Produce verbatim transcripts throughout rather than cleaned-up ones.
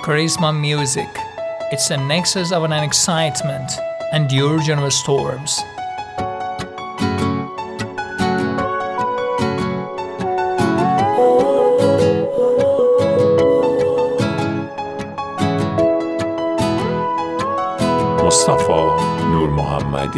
Charisma Music. It's a nexus of an excitement and the origin of storms. مصطفی نور محمدی.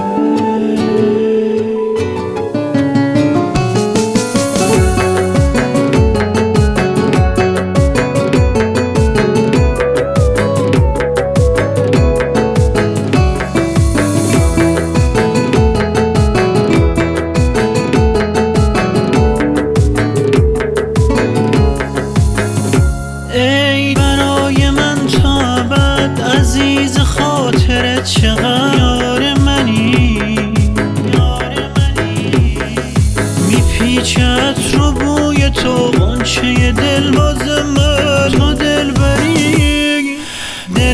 چقدر یار منی یار منی میپیچد رو بوی تو غنچه دل باز من تو دل بری دل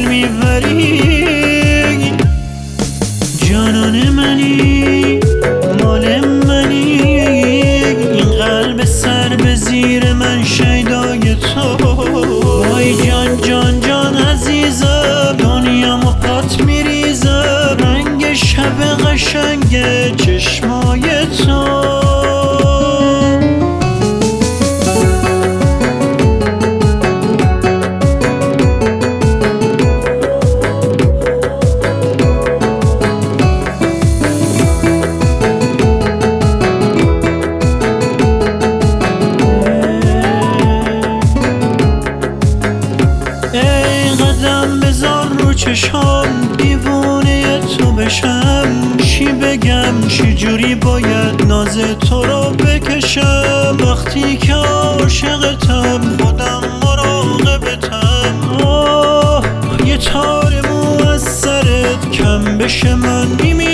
میبری جانان منی مال منی این قلب سر به زیر من شیدای تو وای جان جان جان عزیزم دنیا مقات میریزم رنگ شب قشنگ چشمای تو چشام دیوونه تو بشم چی بگم چی جوری باید ناز تو رو بکشم وقتی که عاشقتم خودم مراقبتم آه یه تار مو از سرت کم بشه من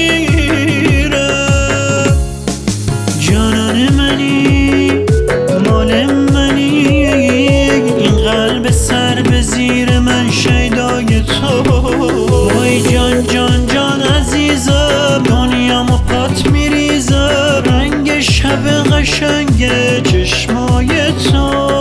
میمیرم جانان منی مال منی این قلب سر به زیر من شیدای تو وای جان جان جان عزیزم دنیا مقات میریزم رنگ شب قشنگ چشمای تو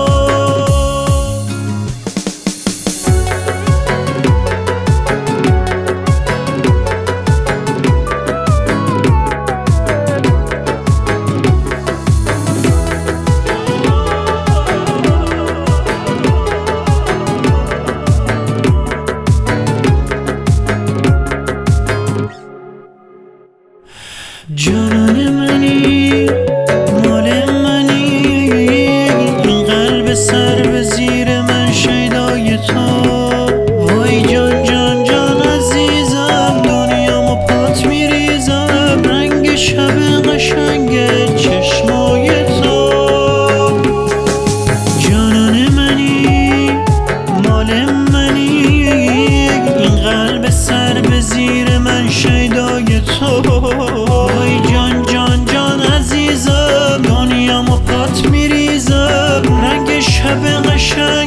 جانان منی مال منی این قلب سر به زیر من شیدای تو وای جان جان جان عزیزم دنیا مپات میریزم رنگ شب قشنگ چشمای تو جانان منی مال منی این قلب سر به زیر من شیدای تو وای جان جان جان عزیزم دنیا مقات میریزم رنگ شب قشنگ